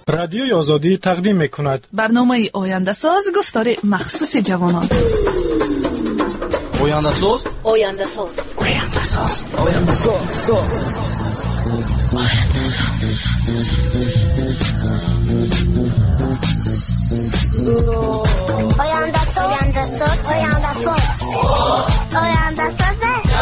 رادیوی آزادی تقدیم می‌کند. برنامه آینده ساز گفتار مخصوص جوانان. آینده ساز، آینده ساز، آینده ساز، آینده ساز، آینده ساز، آینده ساز، آینده ساز، آینده ساز.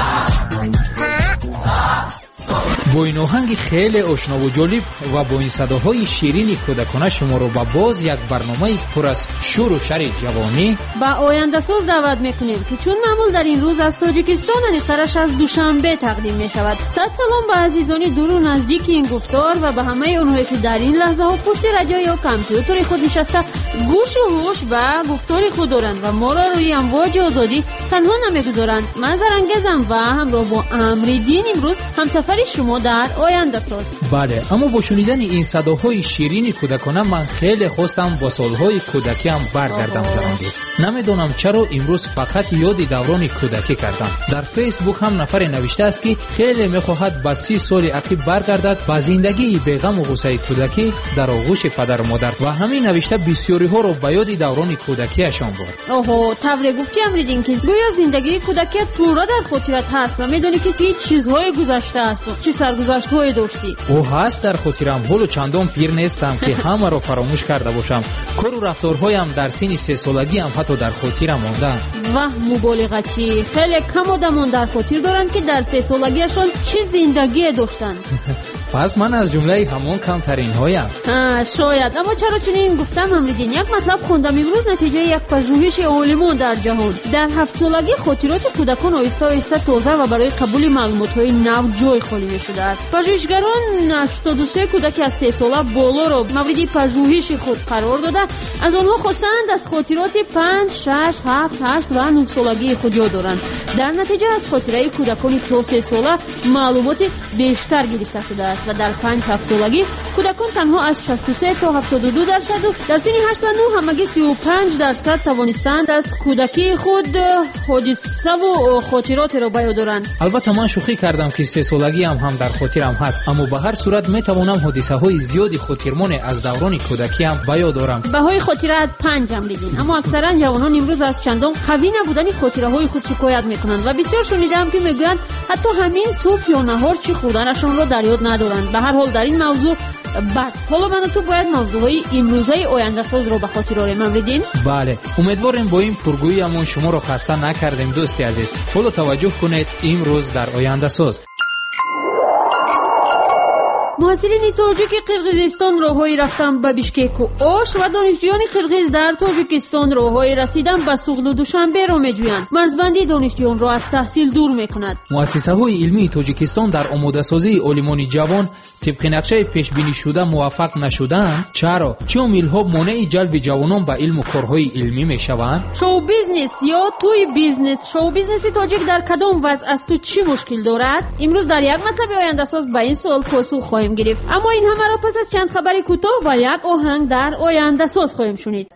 با این آهنگ خیلی آشنا و جالب و با این صداهای شیرین کودکانه شما رو با باز یک برنامه پر از شور و شر جوانی با آینده ساز دعوت میکنیم که چون معمول در این روز از تاجیکستان نخرش از دوشنبه تقدیم می شود. صد سلام به عزیزان دور و نزدیک این گفتار و به همه اونهایی که در این لحظه ها پشت رادیو یا کامپیوتر خود نشسته گوش و هوش و گفتار خود دارند و ما را روی امواج آزادی تنها نمیگذارند. من زرنگزم و همراه با امریدین امروز همسفر شما در آینده ساز. بله، اما با شنیدن این صداهای شیرین کودکانه من خیلی خواستم با سالهای کودکی هم برگردم زرنگیز. نمیدونم چرا امروز فقط یاد دوران کودکی کردم. در فیسبوک هم نفر نوشته است که خیلی میخواهد به 30 سال عقب برگردد به زندگی بی‌غم و غصه کودکی در آغوش پدر و مادر و همین نوشته بسیاری ها رو به یاد دوران کودکیشان برد. اوه، طوری گفتی امریدین که گویا زندگی کودکی تو را در خاطرت هست و میدونی که هیچ چیزهای گذشته است و چه سرگذشت‌های داشتی. او هست در خاطرم، ولو چندان پیر نیستم که همه را فراموش کرده باشم. کار و رفتارهایم در سن 3 سالگی هم حتی در خاطرم مانده. واه، مبالغه چی؟ خیلی کم آدمان در خاطر دارند که در 3 سالگیشان چه زندگی داشتند. پس من از جمله همون کمترین هایم. شاید، اما چرا چنین گفتم امریدین؟ یک مطلب خوندم امروز نتیجه یک پژوهش عالمان در جهان. در 7 سالگی خاطرات کودکان آهسته آهسته تازه و برای قبول معلومات‌های نو جای خالی می‌شده است. پژوهشگران 83 کودک از 3 ساله بالا را مورد پژوهش خود قرار داده. از آنها خواستند از خاطرات 5، 6، 7، 8 و 9 سالگی خود یاد دارند. در نتیجه از خاطره کودکان تا 3 ساله معلومات بیشتر گرفته شده است و در 5-7 سالگی کودکان تنها از 63 تا 72% و در سن 8 و 9 همگی 35% توانستند از کودکی خود حادثه و خاطرات را به یاد دارند. البته من شوخی کردم که 3 سالگی هم در خاطرم هست، اما به هر صورت میتوانم حادثه های زیادی خاطرمون از دوران کودکی هم به یاد دارم. بهای خاطرات 5 امریدین، اما اکثرا جوانان امروز از چندان قوی نبودن خاطره های خود شکایت میکنند و بسیار شنیدم که میگویند حتی همین صبح یا نهار چی خوردنشان را در یاد ندارند. به هر حال در این موضوع بس. حالا من و تو باید موضوعهای امروزه آینده ساز رو به خاطر آریم امریدین. بله، امیدوارم با این پرگوییمون شما رو خسته نکردیم دوستی عزیز. حالا توجه کنید امروز در آینده ساز. محصلین تاجیک قرقیزستان راههای رفتن به بیشکک و آش و دانشجویان قرقیز در تاجیکستان راههای رسیدن به سوغل و دوشنبه را میجویند. مرزبندی دانشجویان را از تحصیل دور میکند. مؤسسه های علمی تاجیکستان در آماده سازی عالمان جوان طبق نقشه پیش بینی شده موفق نشدند. چرا؟ چه عامل‌ها مانع جلب جوانان به علم و کارهای علمی میشوند؟ شو بیزنس یا توی بیزنس، شو بیزنس تاجیک در کدام وضع است و چی مشکل دارد؟ امروز در یک مطلب آینده ساز به این سوال پاسخ خواهیم گرفت. اما این همه را پس از چند خبر کوتاه و یک آهنگ در آینده ساز خواهیم شنید.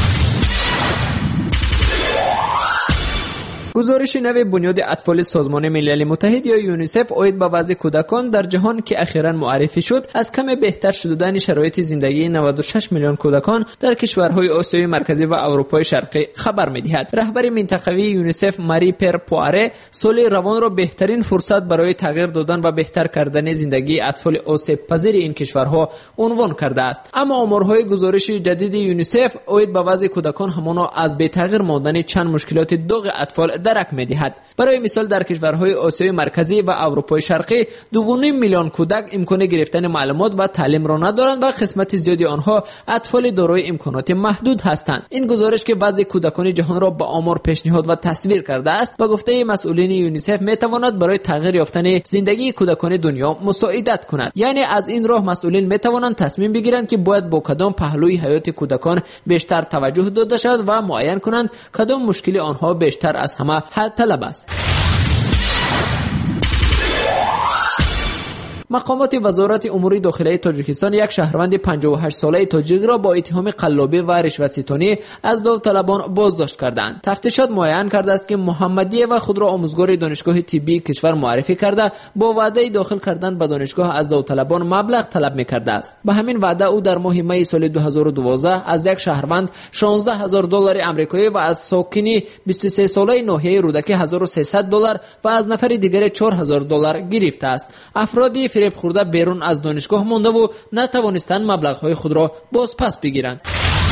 گزارش نو بنیاد اطفال سازمان ملل متحد یا یونیسف اید به وضع کودکان در جهان که اخیراً معرفی شد از کم بهتر شدن شرایط زندگی 96 میلیون کودکان در کشورهای آسیای مرکزی و اروپای شرقی خبر می‌دهد. رهبر منطقوی یونیسف ماری پر پواره سال روان را بهترین فرصت برای تغییر دادن و بهتر کردن زندگی اطفال آسیب پذیر این کشورها عنوان کرده است. اما آمارهای گزارش جدید یونیسف اید به وضع کودکان همانا از بی تغییر ماندن چند مشکلات داغ اطفال درک می‌دهد. برای مثال در کشورهای آسیای مرکزی و اروپای شرقی 2.5 میلیون کودک امکان گرفتن معلومات و تعلیم را ندارند و قسمت زیادی آنها اطفال دارای امکانات محدود هستند. این گزارش که وضع کودکان جهان را به آمار پیشنهاد و تصویر کرده است با گفته مسئولین یونیسف میتواند برای تغییر یافتن زندگی کودکان دنیا مساعدت کند. یعنی از این راه مسئولین میتوانند تصمیم بگیرند که باید با کدام پهلوی حیات کودکان بیشتر توجه داده شود و معین کنند کدام مشکل آنها بیشتر از همه حل طلب است. مقامات وزارت امور داخلی تاجیکستان یک شهروند 58 ساله تاجیک را با اتهام قلابی و رشوه‌ستانی از داوطلبان بازداشت کردند. تفتیشات معین کرده است که محمدی و خود را آموزگار دانشگاه طبی کشور معرفی کرده با وعده داخل کردن به دانشگاه از داوطلبان مبلغ طلب می‌کرده است. به همین وعده او در ماه می سال 2012 از یک شهروند $16,000 آمریکایی و از ساکنی 23 ساله ناحیه رودکی $1,300 و از نفر دیگر $4,000 گرفته است. افرادی فریب خورده بیرون از دانشگاه مانده و نتوانستند مبلغ‌های خود را بازپس بگیرند.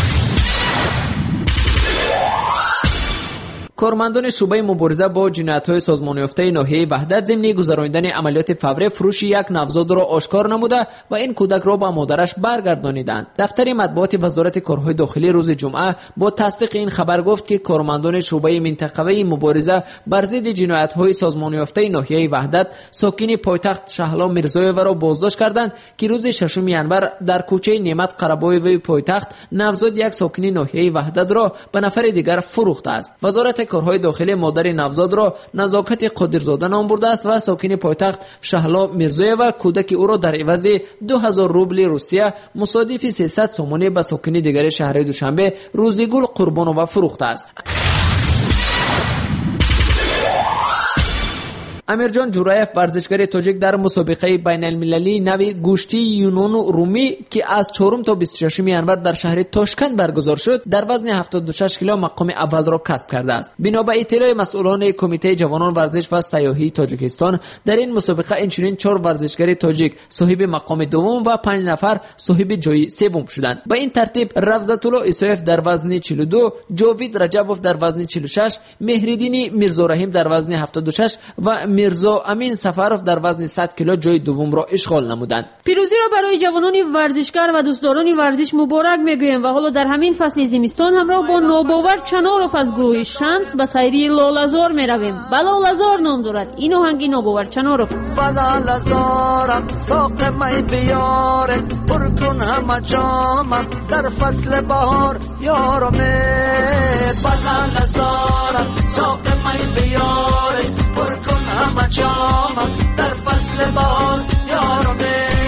کارمندان شعبه مبارزه با جنایت‌های سازمان یافته ناحیه وحدت ضمن گذراندن عملیات فوری فروش یک نوزاد را آشکار نموده و این کودک را به مادرش برگردانیدند. دفتر مطبوعات وزارت کارهای داخلی روز جمعه با تصدیق این خبر گفت که کارمندان شعبه منطقه‌ای مبارزه بر ضد جنایت‌های سازمان یافته ناحیه وحدت ساکن پایتخت شهلا میرزایو را بازداشت کردند که روز 6 ینور در کوچه نعمت قربایوی پایتخت نوزاد یک ساکن ناحیه وحدت را به نفر دیگر فروخته است. وزارت کارهای داخلی مادر نوزاد را نزاکت قادرزاده نام برده است و ساکن پایتخت شهلا میرزایو کودک او را در عوض 2000 روبل روسیه مصادف 300 سومانی به ساکن دیگر شهر دوشنبه روزیگل قربان و فروخته است. امیرجان جورایف ورزشکار تاجیک در مسابقه بین المللی نوی گوشتی یونان رومی که از 4 تا 26 ینور در شهر تاشکند برگزار شد در وزن 76 کیلو مقام اول را کسب کرده است. بنا به اطلاع مسئولان کمیته جوانان ورزش و سیاحی تاجیکستان در این مسابقه اینچنین 4 ورزشکار تاجیک صاحب مقام دوم و 5 نفر صاحب جای سوم شدند. به این ترتیب رفزت الله ایسایف در وزن 42، جاوید رجبوف در وزن 46، مهریدین میرزارحیم در وزن 76 و میرزا امین سفروف در وزن 100 کیلو جای دوم را اشغال نمودند. پیروزی را برای جوانان ورزشکار و دوستداران ورزش مبارک میگویم و حالا در همین فصل زمستان همراه با نوباور چناروف از گروه شمس به سایری لالازار میرویم. لالازار نام دارد این آهنگ نوباور چناروف. لالازارم ساق می بیاره پر کن همه جامم در فصل بهار یارم. لالازارم ساق می بیاره پر کن همه جامم در فصل بهار یارم.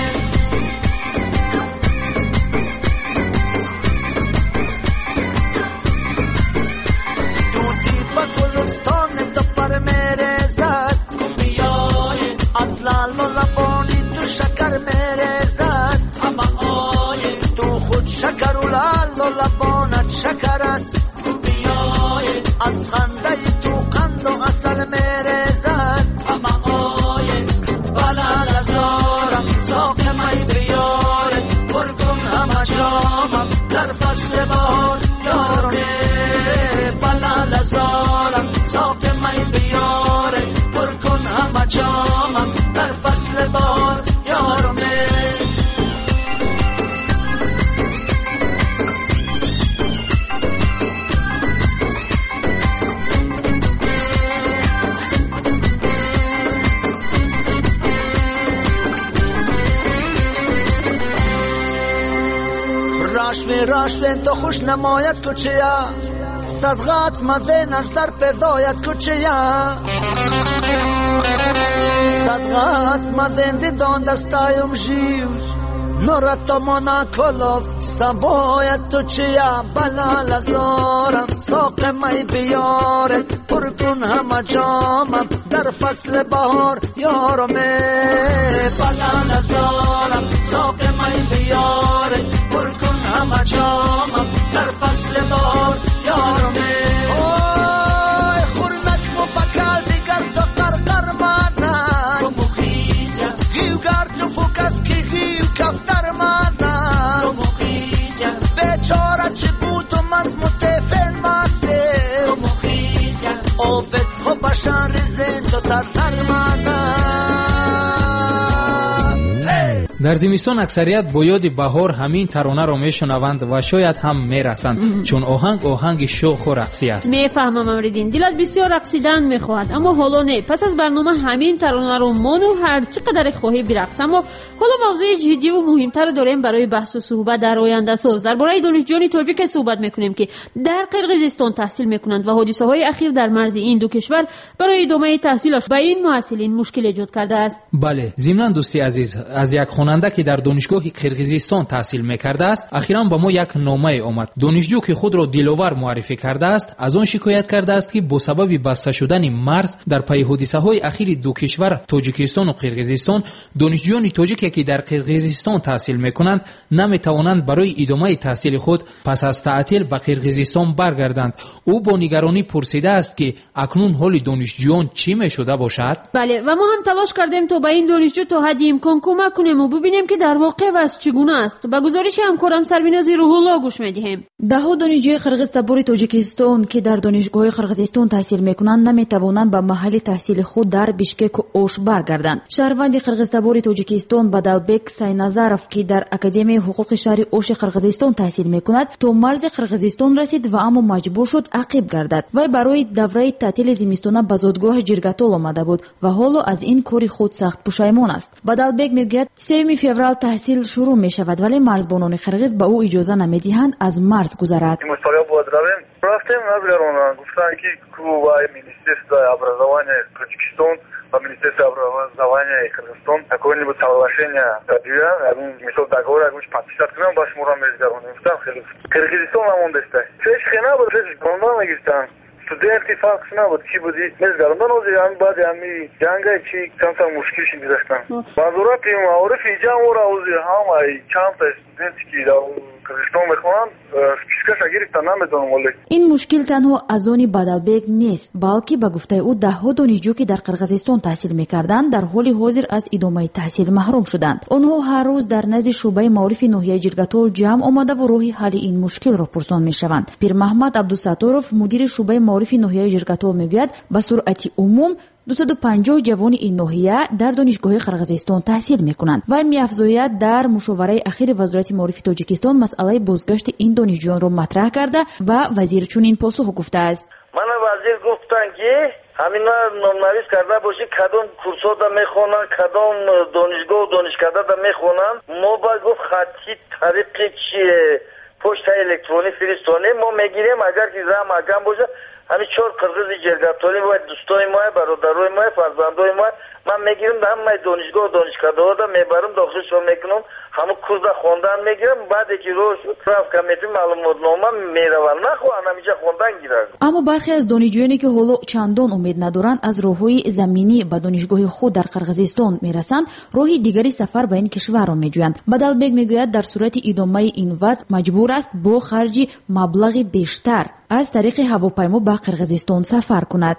دودی با گلستان تو پر میره زد بیای از لال و لبانی تو شکر میره زد همه آیه تو خود شکر و لال و لبانت شکر است بیای از خنده تو قند و اصل میره زد همه آیه لالازارم ساق می بیاره پر کن همه جامم در فصل بهار یارم. لالازارم ساق می بیاره پر کن همه جامم در فصل بهار یارم. راشوین تو خوش نمایت کچیا صدقات مدین از در پیدایت کچیا صدقات مدین دیدان دستایم جیوش نورت مانا کلوب سبایت تو چیا. لالازارم ساق می بیاره پر کن همه جامم در فصل بهار یارم. لالازارم ساق می بیاره پر کن همه جامم در فصل بهار یارم. اوی خورنک مو بکال دیگر تو قرقر مادن تو مخیزم گیو گر تو فکت کی گیو کفتر مادن تو مخیزم بیچاره چی بود و مزموتفن ماده تو مخیزم اوفت خو بشان ریزن تو ترتر مادن. дар зимистон аксарият бо ёди баҳор ҳамин таронаро мешунаванд ва шояд ҳам мерасанд, чун оҳанг оҳанги шоху рақсӣ аст. мефаҳмам Амриддин, дилат бисёр рақсидан мехоҳад, аммо ҳоло не. пас аз барнома ҳамин таронаро мону ҳар чӣ қадаре хоҳӣ бирақс. Аммо ҳоло мавзӯи ҷиддиву муҳимтаро дорем барои баҳсу суҳбат дар ояндасоз. дар бораи донишҷӯёни тоҷике суҳбат мекунем ки дар қирғизистон таҳсил мекунанд ва ҳодисаҳои ахир дар марзи ин ду кишвар барои идомаи таҳсилаш ба ин муҳассилин мушкил эҷод кардааст. бале, зимнан дӯсти азиз, аз як хонанда ки дар донишгоҳи қирғизистон таҳсил мекардааст, ахиран ба мо як номае омад. донишҷӯ ки худро диловар муаррифӣ кардааст, аз он шикоят кардааст ки бо сабаби баста шудани марз дар пайи ҳодисаҳои ахири ду кишвар тоҷикистону қирғизистон, донишҷӯёни тоҷике ки дар қирғизистон таҳсил мекунанд наметавонанд барои идомаи таҳсили худ пас аз таътил ба қирғизистон баргарданд. ӯ бо нигаронӣ пурсидааст ки акнун ҳоли донишҷӯён чӣ мешуда бошад. бале, ва мо ҳам талош кардем то ба ин донишҷӯ то ҳадди имкон кӯмак кунему бибинем ки дар воқеъ ваз чӣ гуна аст. ба гузориши ҳамкорам Сарвинози Рӯҳулло гӯш медиҳем. даҳо донишҷӯи қирғиз табори тоҷикистон ки дар донишгоҳи қирғизистон таҳсил мекунанд наметавонанд ба маҳалли таҳсили худ дар бишкеку ош баргарданд. шаҳрванди қирғизтабори тоҷикистон Бадалбек Сайназаров ки дар академияи ҳуқуқи шаҳри оши қирғизистон таҳсил мекунад, то марзи қирғизистон расид ва аммо маҷбур шуд ақиб гардад. вай барои давраи таътили зимистона ба зодгоҳи Ҷиргатол омада буд ва ҳоло аз ин кори худ сахт пушаймон аст. Бадалбек мегӯяд 3 феврал таҳсил шурӯъ мешавад, вале марзбонони қирғиз ба ӯ иҷоза намедиҳанд аз марз гузарад. Растем на Верона, гуфтанки кувай Министерство образования Таджикистан, по Министерству образования Кыргызстан какое-нибудь соглашение дадия, мисал договор, подписать к нам, баш мурам безгароним. Кыргызстан намон дестай. Сеш хена буд, сеш гондан мегистан. Студенти факс набуд, чи буди безгарондан ози ами баъди ами ҷангай чи камса мушкил шид гузаштан. Мазурати маориф иҷам ора ози ҳамаи чандта студенти ки Кыргызстон мехонанд спискаша гирифтан намедонам оле. ин мушкил танҳо аз они Бадалбек нест, балки ба гуфтаи ӯ даҳҳо донишҷӯ ки дар Қирғизистон таҳсил мекарданд дар ҳоли ҳозир аз идомаи таҳсил маҳрум шуданд. онҳо ҳар рӯз дар назди шӯъбаи маорифи ноҳияи Ҷиргатол ҷамъ омадаву роҳи ҳалли ин мушкилро пурсон мешаванд. Пирмаҳмад Абдусатторов мудири шӯъбаи маорифи ноҳияи Ҷиргатол мегӯяд ба суръати умум 250 ҷавони ин ноҳия дар донишгоҳи Қирғизистон таҳсил мекунанд. вай меафзояд дар мушовараи ахири Вазорати маорифи Тоҷикистон масъалаи бозгашти ин донишҷӯёнро матраҳ карда ва вазир чунин посух гуфтааст. мана вазир гуфтанд ки ҳамина номнавис карда бошӣ кадом курсода мехонанд, кадом донишгоҳ донишкадада мехонанд. мо ба гуфт хатти тариқи чие почта электронӣ фиристонем, мо мегирем агар ки зам агам бошад ҳамин 4 қирғизи ҷергаторӣ ва дӯстои мо бародарои мо фарзандои мо ман мегирам дар ҳамаи донишгоҳ донишкадаҳода мебарам дохилшон мекунам ҳамун курсда хондан мегирам баъде ки роҳ шуд справка метавим маълумотнома мераванд нахоҳанд ҳамиҷа хондан гиранд. аммо бархе аз донишҷӯёне ки ҳоло чандон умед надоранд аз роҳҳои заминӣ ба донишгоҳи худ дар Қирғизистон мерасанд, роҳи дигари сафар ба ин кишварро меҷӯянд. Бадалбек мегӯяд дар сурати идомаи ин вазъ маҷбур аст бо харҷи маблағи бештар аз тариқи ҳавопаймо ба Қирғизистон сафар кунад.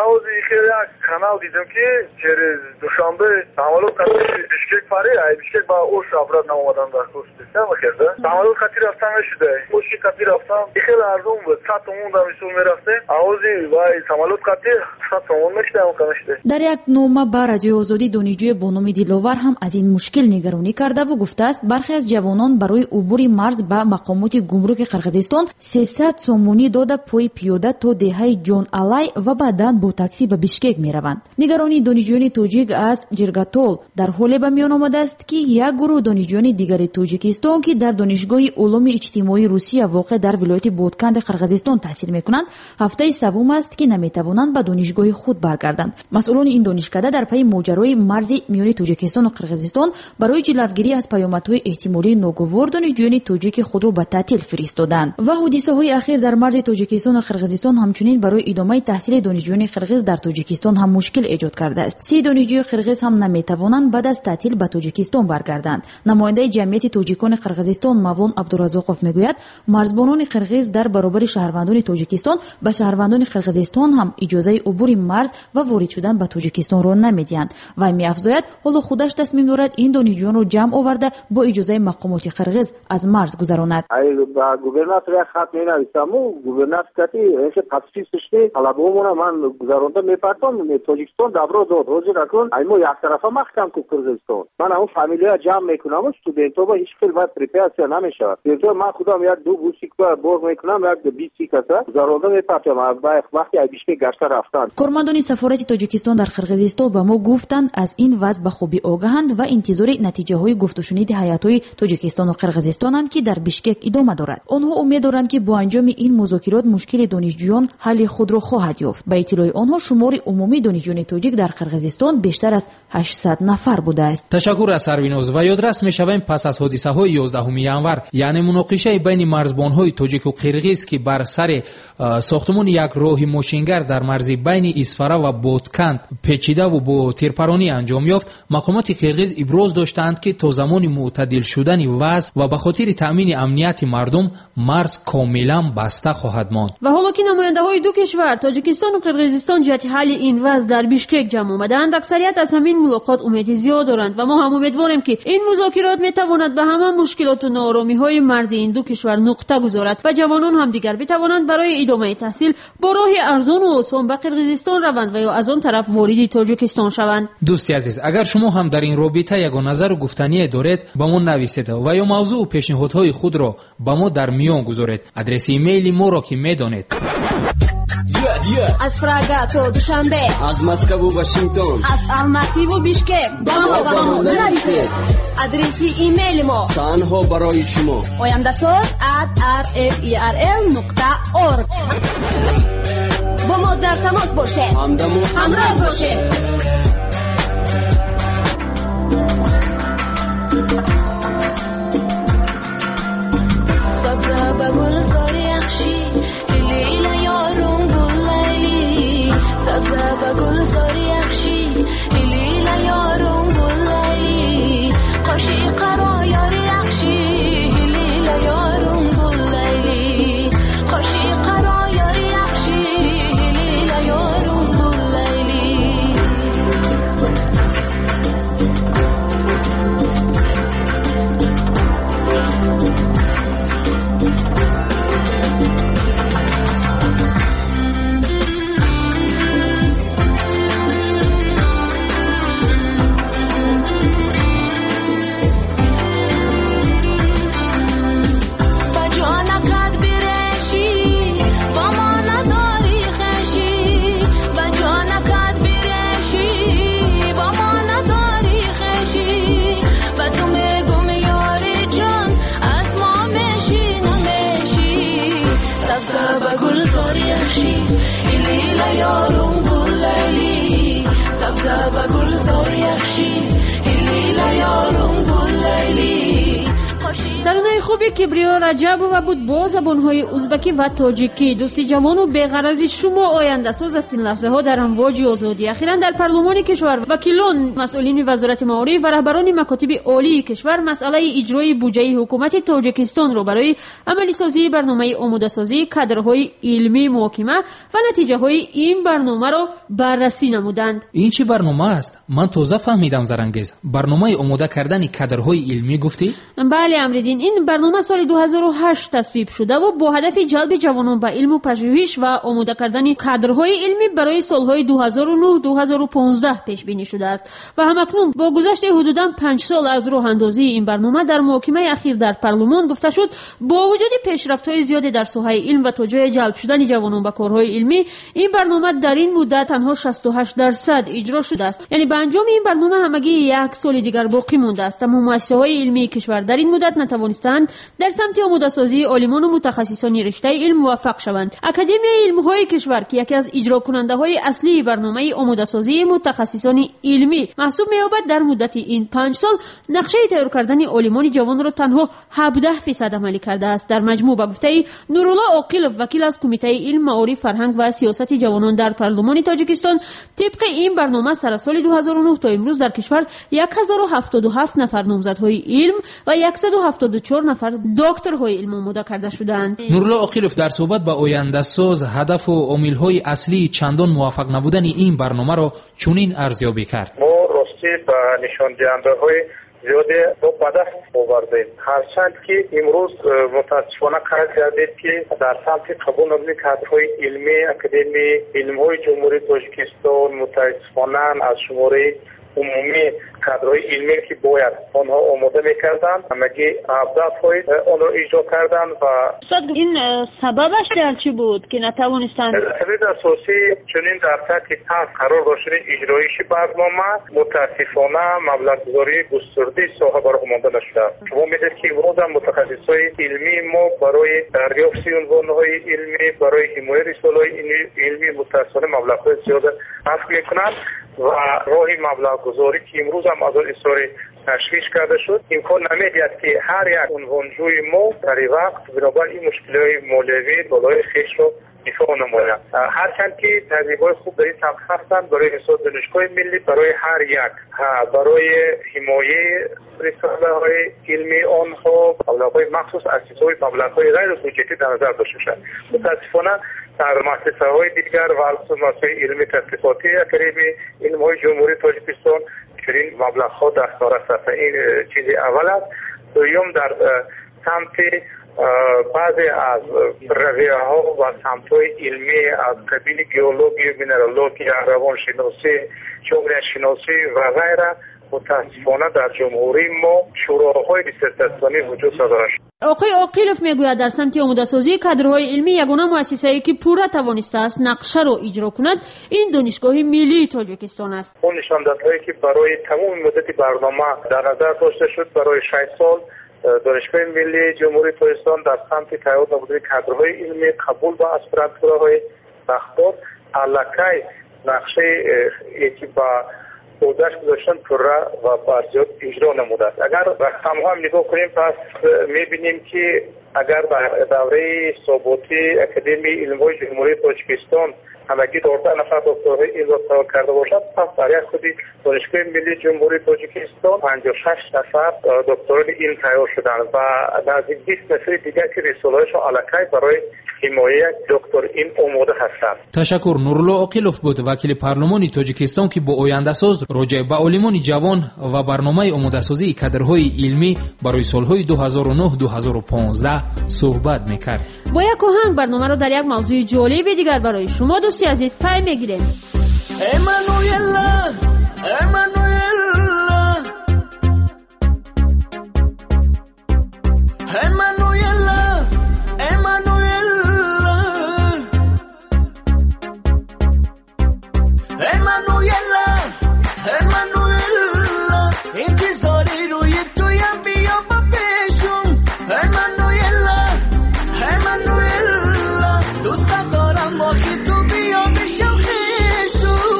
як канал дидам ки через душанбе самолот қатири Бишкек пари, ай Бишкек ба ош обратно омадан дар курс бисам керда. Самолот қатири рафтан нешуда. Оши қатири рафтан хеле арзон буд. 100 сомон да мисол мерафте. Авози вай самолот қатир 100 сомон мешда канаште. дар як нома ба Радиои Озодӣ донишҷӯи бо номи Диловар ҳам аз ин мушкил нигаронӣ кардаву гуфтааст бархе аз ҷавонон барои убури марз ба мақомоти гумруки Қирғизистон 300 сомонӣ дода пои пиёда то деҳаи Ҷон Алай ва баъдан бо такси ба Бишкек мераванд. нигаронии донишҷӯёни тоҷик аз Ҷиргатол дар ҳоле ба миён омадааст ки як гурӯҳ донишҷӯёни дигари Тоҷикистон ки дар донишгоҳи улуми иҷтимоии Русия воқеъ дар вилояти Бодканди Қирғизистон таҳсил мекунанд, ҳафтаи саввум аст ки наметавонанд ба донишгоҳи худ баргарданд. масъулони ин донишкада дар пайи моҷарои марзи миёни Тоҷикистону Қирғизистон барои ҷилавгирӣ аз паёмадҳои эҳтимолии ногувор донишҷӯёни тоҷики худро ба таътил фиристоданд. ва ҳодисаҳои ахир дар марзи Тоҷикистону Қирғизистон ҳамчунин барои идомаи таҳсили донишҷӯёни қирғиз дар Тоҷикистон ҳам мушкил эҷод кардааст. 30 донишҷӯи қирғиз ҳам наметавонанд баъд аз таътил ба Тоҷикистон баргарданд. намояндаи ҷамъияти тоҷикони Қирғизистон Мавлон Абдуразоқов мегӯяд марзбонони қирғиз дар баробари шаҳрвандони Тоҷикистон ба шаҳрвандони Қирғизистон ҳам иҷозаи убури марз ва ворид шудан ба Тоҷикистонро намедиҳанд. вай меафзояд ҳоло худаш тасмим дорад ин донишҷӯёнро ҷамъ оварда бо иҷозаи мақомоти қирғиз аз марз гузаронад. ба губернатор як хат менависаму губернаторскати эше пацифистишни талабомона ман гузаронда мепартам Тоҷикистон давро дод ҳозир акун аймо яктарафа махкам ку Кыргызистон ман ҳамон фамилия ҷамъ мекунам студентоба ҳеҷ хел вақт препятсия намешавад студентоба ман худам як ду бусикба бор мекунам як 20 каса гузаронда мепартам вақти ай бишкек гашта рафтан. кормандони сафорати Тоҷикистон дар Қирғизистон ба мо гуфтанд аз ин вазъ ба хубӣ огаҳанд ва интизори натиҷаҳои гуфтушуниди ҳайатҳои Тоҷикистону Қирғизистонанд ки дар Бишкек идома дорад. онҳо умед доранд ки бо анҷоми ин музокирот мушкили донишҷӯён ҳалли худро хоҳад ёфт. ба иттилои онҳо шумори умумии донишҷӯёни тоҷик дар Қирғизистон бештар аз 800 нафар будааст. ташаккур аз Сарвиноз ва ёдрас мешавем пас аз ҳодисаҳои 11 январ яъне муноқишаи байни марзбонҳои тоҷику қирғиз ки бар сари сохтумони як роҳи мошингар дар марзи байни Исфара ва Ботканд печидаву бо тирпаронӣ анҷом ёфт, мақомоти қирғиз иброз доштаанд ки то замони мӯътадил шудани вазъ ва ба хотири таъмини амнияти мардум марз комилан баста хоҳад монд. ва ҳоло ки намояндаҳои ду кишвар Тоҷикистону Қирғизистон ҷиҳати ҳалли ин вазъ дар Бишкек ҷамъ омаданд, аксарият аз ҳамин мулоқот умеди зиёд доранд ва мо ҳам умедворем ки ин музокирот метавонад ба ҳама мушкилоту нооромиҳои марзи ин ду кишвар нуқта гузорад ва ҷавонон ҳам дигар битавонанд барои идомаи таҳсил бо роҳи арзону осон ба Қирғизистон раванд ва ё аз он тараф вориди Тоҷикистон шаванд. дӯсти азиз, агар шумо ҳам дар ин робита ягон назару гуфтание доред, ба мо нависед ва ё мавзӯъу пешниҳодҳои худро ба мо дар миён гузоред. адреси имейли моро ки медонед. аз Прага то Душанбе, аз Москву Вашингтон, аз Алмативу Бишкек ба мо нависед. адреси имейли мо танҳо барои шумо oyandasоз@rferl.org. бо мо дар тамос бошед, ҳамроҳ бошед. سبزه به گلزار یخشی لیلا یارم گلایی سبزه به گلزار یخشی لیلا یارم گلایی قاشی قرا یار یخشی لیلا یارم گلایی قاشی قرا یار یخشی لیلا یارم گلایی таронаи хуби Кибриё Раҷабова буд бо забонҳои узбекӣ ва тоҷикӣ. дӯсти ҷавону беғарази шумо ояндасоз аст ин лаҳзаҳо дар амвоҷи озодӣ. ахиран дар парлумони кишвар вакилон, масъулини вазорати маориф ва раҳбарони макотиби олии кишвар масъалаи иҷрои буҷаи ҳукумати Тоҷикистонро барои амалисозии барномаи омодасозии кадрҳои илмӣ муҳокима ва натиҷаҳои ин барномаро баррасӣ намуданд. ин чӣ барнома аст? ман тоза фаҳмидам. Зарангез, барномаи омода кардани кадрҳои илмӣ гуфтӣ? бале амридин, ин барнома соли 2008 тасвиб шуда ва бо ҳадафи ҷалби ҷавонон ба илму пажӯҳиш ва омода кардани кадрҳои илмӣ барои солҳои 2009-2015 пешбинӣ шудааст ва ҳамакнун бо гузашти ҳудудан 5 сол аз роҳандозии ин барнома дар муҳокимаи ахир дар парлумон гуфта шуд бо вуҷуди пешрафтҳои зиёде дар соҳаи илм ва то ҷои ҷалб шудани ҷавонон ба корҳои илмӣ, ин барнома дар ин муддат танҳо 68% иҷро шудааст. яъне ба анҷоми ин барнома ҳамагӣ як соли дигар боқӣ мондааст. аммо муассисаҳои илмии кишвар дар ин муддат натавонистанд дар самти омодасозии олимону мутахассисони риштаи илм муваффақ шаванд. академияи илмҳои кишвар ки яке аз иҷрокунандаҳои аслии барномаи омодасозии мутахассисони илмӣ маҳсуб меёбад, дар муддати ин 5 сол нақшаи тайёр кардани олимони ҷавонро танҳо 17% амалӣ кардааст. дар маҷмӯъ ба гуфтаи Нурулло Оқилов, вакил аз Кумитаи илм, маориф, фарҳанг ва сиёсати ҷавонон дар парлумони Тоҷикистон, тибқи ин барнома сар аз соли 2009 то имрӯз дар кишвар 1077 нафар номзадҳои илм ва 174 нафар докторҳои илм омода карда шудаанд. Нурулло Оқилов дар суҳбат ба ояндасоз ҳадафу омилҳои аслии чандон муваффақ набудани ин барномаро чунин арзёбӣ кард. мо рости ба нишондиҳандаҳои زیاده با دست آوردیم. هرچند که امروز متاسفانه قرار گردید که در سمت قبول نمودن کادرهای علمی اکادمی علم‌های جمهوری تاجیکستان متاسفانه از شماره عمومی کادرهای علمی که باید آنها آماده میکردن همگی اهداف‌های آن را اجرا کردن و این سببش در چی بود که نتوانستند؟ سبب اساسی چنین در سطح پس قرار داشتن اجرایش برنامه متاسفانه مبلغ‌گذاری گسترده ساحه برای مانده نشده. شما می‌دونید که امروز هم متخصصای علمی ما برای دریافت عنوان‌های علمی برای حمایت رساله‌های علمی متأسفانه مبلغ‌های زیاد صرف می‌کنند و راه مبلغ گذاری که امروز هم از اصرار تشویش کرده شد امکان نمیدهد که هر یک عنوانجوی ما در این وقت بنابر این مشکل‌های مالیوی بالای خویش رو دفاع نماید. هرچند که ترتیب‌های خوب در این سمت هستند برای حساب دانشگاه ملی برای هر یک برای حمایت رساله‌های علمی آنها مبلغ‌های مخصوص از چیزهای مبلغ‌های غیر بودجتی در نظر داشته شد. متأسفانه در مؤسسه‌های دیگر و مؤسسه‌های علمی تحقیقاتی اکادمی علم‌های جمهوری تاجیکستان چنین مبلغ‌ها دستار است. این چیز اول است. دوم در سمت بعضی از رویه‌ها و سمت‌های علمی از قبیل گئولوژی، مینرالوژی، روانشناسی، جغرافی شناسی و غیره متاسفانه در جمهوری ما شوراهای دیسرتاسیونی وجود دارد. آقای عاقلوف میگوید در سمت آماده‌سازی کادرهای علمی یگانه مؤسسه‌ای که پورا توانسته است نقشه را اجرا کند این دانشگاه ملی تاجیکستان است. اون نشانده‌هایی که برای تمام مدت برنامه در نظر داشته شد برای 6 سال دانشگاه ملی جمهوری تاجیکستان در سمت تایید نمودن کادرهای علمی قبول به اسپرانتوراهای ساختار الکی نقشه یکی با بودش گذاشتن پره و برزیاد اجرا نموده است. اگر رقم ها هم نگاه کنیم پس میبینیم که اگر در دوره ثابتی اکادمی علم‌های جمهوری تاجیکستان همگی 12 نفر دکترای علم را کرده باشد پس در یک خودی دانشگاه ملی جمهوری تاجیکستان 56 نفر دکترای علم تیار شدند و نزدیک 20 نفر دیگر که رساله‌هایشان الکی برای حمایت دکتر این آماده هستند. تشکر. نورالله عاقلوف بود وکیل پارلمانی تاجیکستان که با آینده‌ساز راجع به عالمان جوان و برنامه آماده‌سازی کادرهای علمی برای سال‌های 2009-2015 صحبت می‌کرد. با یک آهنگ برنامه را در یک موضوع جالب دیگر برای شما دوستی عزیز پی می‌گیریم. امانوئلا انتظاری روی تویم بیا با پیشون امانوئلا دوستم دارم با تو بیا بشم خیشون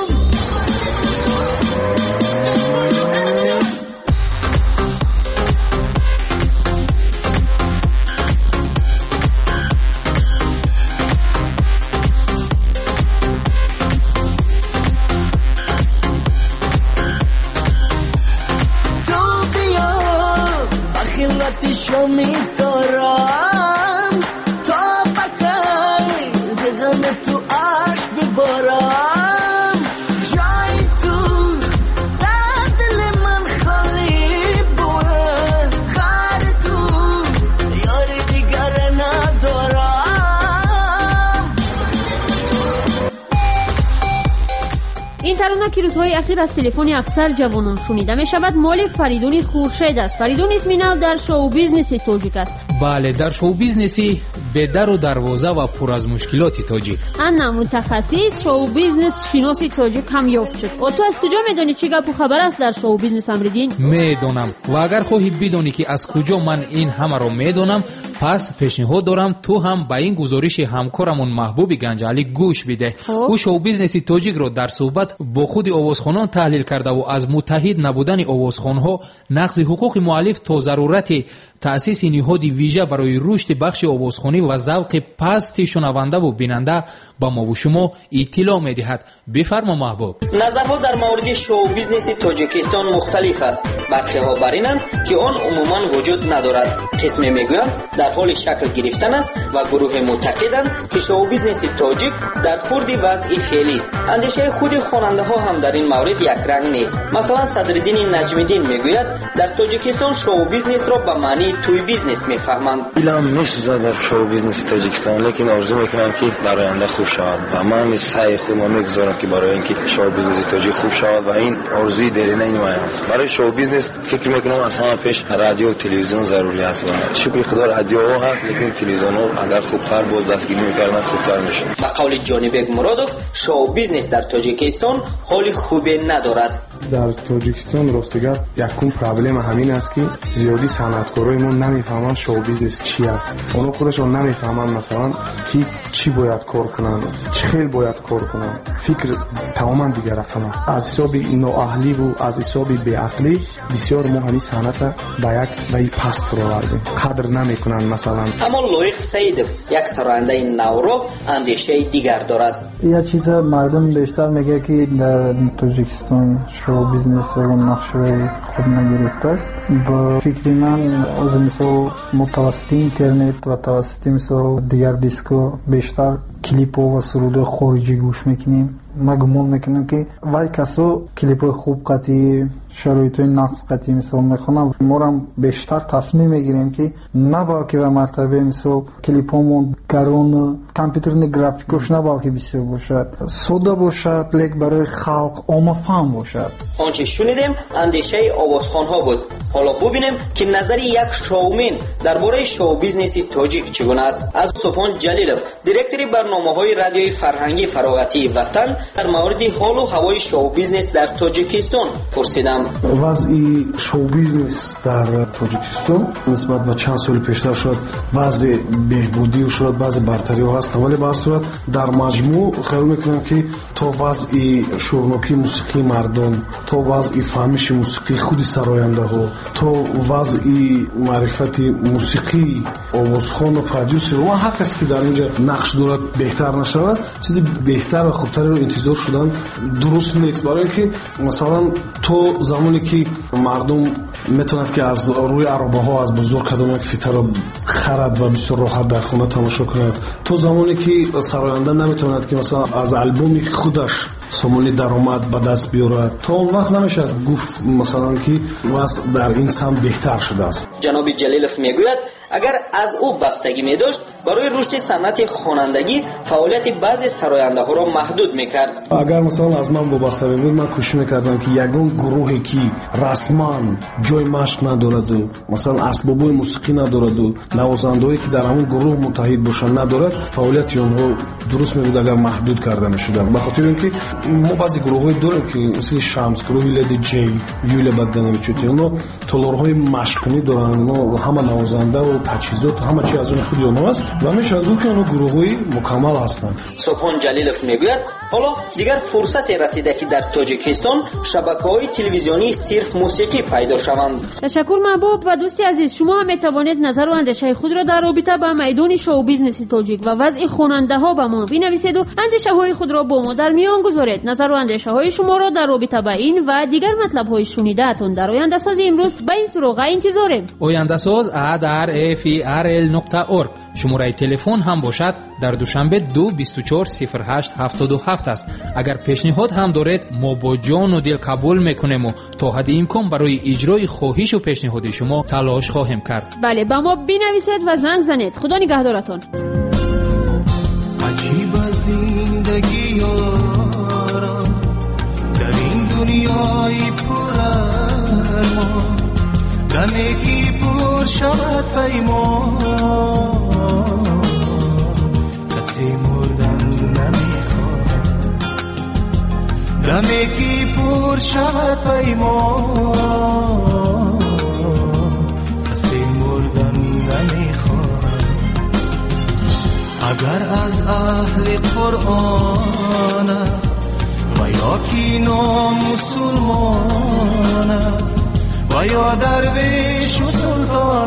خلوتشو میتارم تا بکای زغم تو عشق ببارم جای تو در دل من خالی بوده خیر تو یار دیگر ندارم. این ترانه که روزهای اخیر از تلفن اکثر جوانان شنیده می شود مال فریدون خورشید است. فریدون اسم نو در شو بیزنس تاجیک است. بله در شو بیزنسی به در و دروازه و پر از مشکلات تاجیک. انا متخصص شو بیزنس شناسی تاجیک هم یافت شد. و تو از کجا میدونی چی گپ و خبر است در شو بیزنس امریدین؟ میدونم و اگر خواهی بدونی که از کجا من این همه رو میدونم پس پیشنهاد دارم تو هم به این گزارش همکارمون محبوب گنجعلی گوش بده. او شو بیزنس تاجیک رو در صحبت با خود آوازخوانان تحلیل کرده و از متحد نبودن آوازخوان‌ها نقض حقوق مؤلف تا ضرورت تأسیس نهادی ویژه برای رشد بخش آوازخوانی و ذوق پست شنونده و بیننده به ما و شما اطلاع می‌دهد. بفرما محبوب. نظرها در مورد شو بیزنس تاجیکستان مختلف است. برخی‌ها بر اینند که آن عموما وجود ندارد. قسمی میگویند در حال شکل گرفتن است و گروه معتقدند که شو بیزنس تاجیک در خورد وضع فعلی است. اندیشه خود خواننده ها هم در این مورد یک رنگ نیست. مثلا صدرالدین نجمی‌الدین میگوید در تاجیکستان شو بیزنس را به معنی توی بیزنس میفهمند. دلم میسوزد در شو بیزنس تاجیکستان، لیکن آرزو میکنم که در آینده خوب شود و من سعی خودم میگذارم که برای اینکه شو بیزنس تاجیک خوب شود و این آرزوی دلینه من است. برای شو بیزنس فکر میکنم از همه پیش رادیو و تلویزیون ضروری است و شکر خدا رادیو هست، لیکن تلویزیون اگر خوبتر باز دستگیری میکردن خوبتر میشه. به قول جانبک مرادوف شو بیزنس در تاجیکستان حال خوبی ندارد. در تاجیکستان راستگاه یکم پرابلم همین است که زیادی صنعتکارایمون نمیفهمن شو بیزنس چی است. اونا خودشون نمیفهمن مثلا که چی باید کار کنن، چه خیلی باید کار کنن. فکر تماما دیگر رقم است. از حساب نااهلی و از حساب بی‌عقلی بسیار ما همین صنعت به یک پست فرو آوردیم. قدر نمیکنن مثلا. اما لایق سیدов یک سراینده نورو اندیشه دیگر دارد. یه چیز مردم بیشتر میگه که در تاجیکستان شو بیزنس و نقشه خود نگرفته است. با فکر من از مثلا متوسط اینترنت و توسط مثلا دیگر دیسکو بیشتر کلیپ و سرود خارجی گوش میکنیم. من گمان میکنم که وای کسا کلیپ خوب قطعی شرایط نقص قطعی مثلا میخونم ما هم بیشتر تصمیم میگیریم که نباید به مرتبه مثلا کلیپامون گرون کامپیوتر گرافیکوش نباید که بسیار باشد، ساده باشد، لیک برای خلق عامه فهم باشد. آنچه شنیدیم اندیشه آوازخوان‌ها بود. حالا ببینیم که نظر یک شومن درباره شو بیزنس تاجیک چگونه است. از سپهان جلیلوف دایرکتور برنامه‌های رادیوی فرهنگی فراغتی وطن در مورد حال و هوای شو بیزنس در تاجیکستان پرسیدم. وضع شو بیزنس در تاجیکستان نسبت به چند سال پیشتر شد وضع بهبودی شد، بعضی برتری ها هست، ولی به هر صورت در مجموع خیال میکنم که تا وضع شورنوکی موسیقی مردم، تا وضع فهمش موسیقی خود سراینده ها، تا وضع معرفت موسیقی آوازخوان و پرودیوسر و هر کسی که در اینجا نقش دارد بهتر نشود، چیزی بهتر و خوبتری رو انتظار شدن درست نیست. برای اینکه مثلا تو زمانی که مردم میتوند که از روی عربه ها از بزرگ کدام یک فیتر رو خرد و بسیار راحت در خانه تماشا کند، تو زمانی که سراینده نمیتوند که مثلا از البوم خودش سامانی درآمد به دست بیارد، تا اون وقت نمیشه گفت مثلا که وضع در این سمت بهتر شده است. جناب جلیلوف میگوید اگر از او بستگی می داشت برای رشد صنعت خوانندگی فعالیت بعضی سراینده ها را محدود میکرد. اگر مثلا از من وابسته بود من کوشش میکردم که یگان گروهی که رسما جای مشق ندارد و مثلا اسبابای موسیقی ندارد و نوازنده‌ای که در همون گروه متحد باشن ندارد، فعالیت اونها درست میبود اگر محدود کرده میشد. به خاطر اینکه ما بعضی گروه‌های داریم که مثل شمس گروه لدی جی یول بدنویچ اونا تالارهای مشقی دارن، اونا همه نوازنده و تجهیزات همه چی از اون خود اونها است و میشه که اونها گروه‌های مکمل هستند. سپهان جلیلوف میگوید حالا دیگر فرصت رسیده که در تاجیکستان شبکه‌های تلویزیونی صرف موسیقی پیدا شوند. تشکر محبوب و دوستی عزیز، شما هم میتوانید نظر و اندیشه خود را در رابطه با میدان شو بیزنس تاجیک و وضع خواننده‌ها به ما بنویسید و اندیشه‌های خود را با ما در میان گذارید. نظر و اندیشه‌های شما را در رابطه با این و دیگر مطلب‌های شنیده‌تان در آینده ساز امروز به این سراغ انتظاریم. آینده ساز @ferl.org. شماره تلفن هم باشد در دوشنبه 2240877 است. اگر پیشنهاد هم دارید ما با جان و دل قبول میکنیم و تا حد امکان برای اجرای خواهش و پیشنهاد شما تلاش خواهیم کرد. بله، با ما بنویسید و زنگ زنید. خدا نگهدارتان. عجیب زندگی یارا در این دنیای پرارمان، دمیگی پر شود پیمان، کسی مردن نمیخواد. دمیگی پر شود پیمان، کسی مردن نمیخواد. اگر از اهل قرآن است و یا کی نام مسلمان است، و یا درویش و سلطان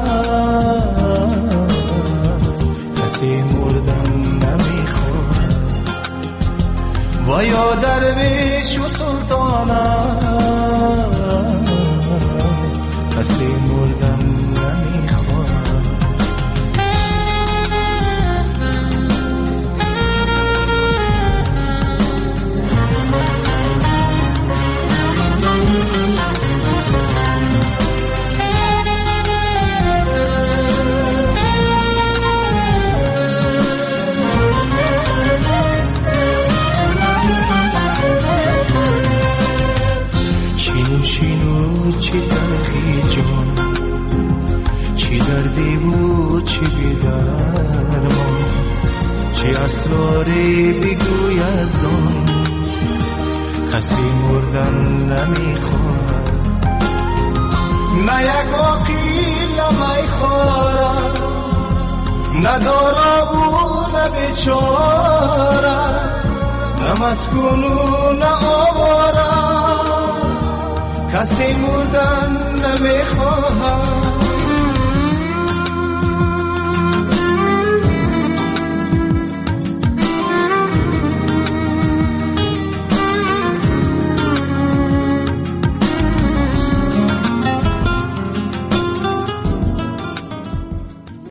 است کسی مردن نمیخواهد و یا درویش و سلطان است کسی مردن نمیخواهد چی تلخی جان چی دردی بود چی بیدرمان چی اسراری بگوی از آن کسی مردن نمیخواهد نه یک عاقل میخورد نه دارا و نه بیچاره نه مسکون و نه آواره کسی مردن نمیخواهد